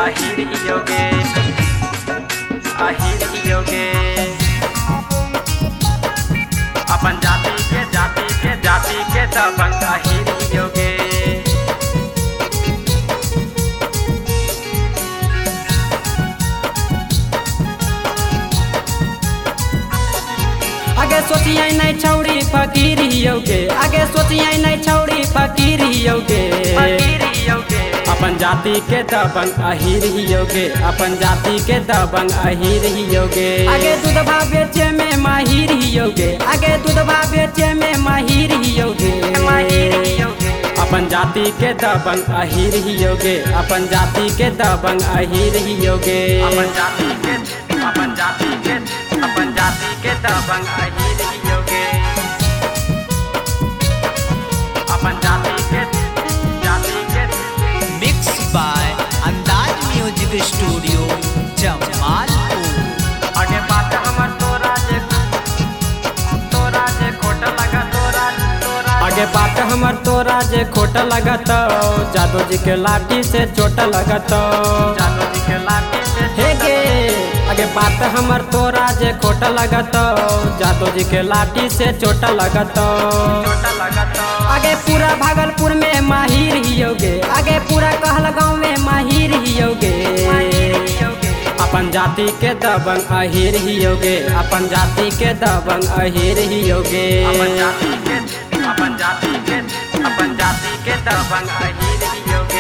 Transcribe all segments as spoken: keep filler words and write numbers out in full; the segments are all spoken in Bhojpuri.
अहिर हियोगे अहिर हियोगे अपन जाति के जाति के जाति के दबंग अहिर हियोगे। आगे सोचिए नहीं छौड़ी फकीर हियोगे, आगे सोचिए नहीं छौड़ी फकीर हियोगे। फकीर हियोगे अपन जाति के दबंग अहिर हियोगे, अपन जाति के दबंग अहिर हियोगे। आगे दूधवा बेचे में माहिर हियोगे, आगे दूधवा बेचे में माहिर हियोगे। माहिर हियोगे अपन जाति के दबंग अहिर हियोगे, अपन जाति के दबंग अहिर हियोगे। अपन जाति के अपन जाति के अपन जाति के दबंग अहिर हियोगे। अपन जाति के जाति के mix by Andaz music studio Jamalpur. आगे बात हमर तोरा जे तोरा जे खोटा लगा तोरा तोरा आगे बात हमर तोरा जे खोटा लगत, जादू जी के लाठी से चोट लगत। जादू जी के लाठी से हे गे आगे बात हमर तोरा जे खोटा लगत, जादू जी के लाठी से चोट लगत। छोटा लगा तो आगे पूरा भागलपुर में माहिर हियोगे, आगे पूरा कहल गाँव में माहिर हियोगे। हियोगे अपन जाति के दबंग अहिर हियोगे, अपन जाति के दबंग अहिर हियोगे। अपन जाति के अपन जाति के अपन जाति के दबंग अहिर हियोगे।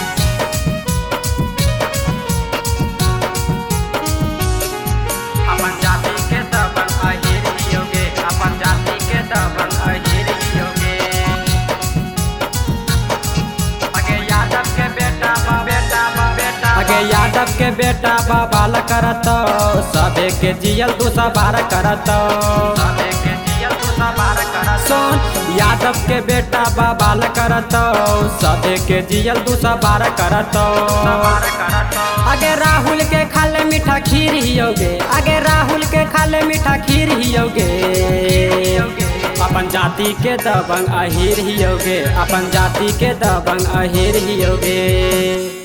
अपन जाति के दबंग अहिर हियोगे, अपन जाति के दबंग अहिर हियोगे। आगे यादव के बेटा बा बेटा बा बेटा आगे यादव के बेटा बवाल करत, सबे के जियल दू सवार करत। सबे के जियल तू सवार करत। सोन यादव के बेटा बवाल करत, सबे के जियल दू सवार करत। सवार करत आगे राहुल के खाले मीठा खीर हियोगे, आगे राहुल के खाले मीठा खीर हियोगे। अपन जाति के दबंग अहिर हियोगे, अपन जाति के दबंग अहिर हियोगे।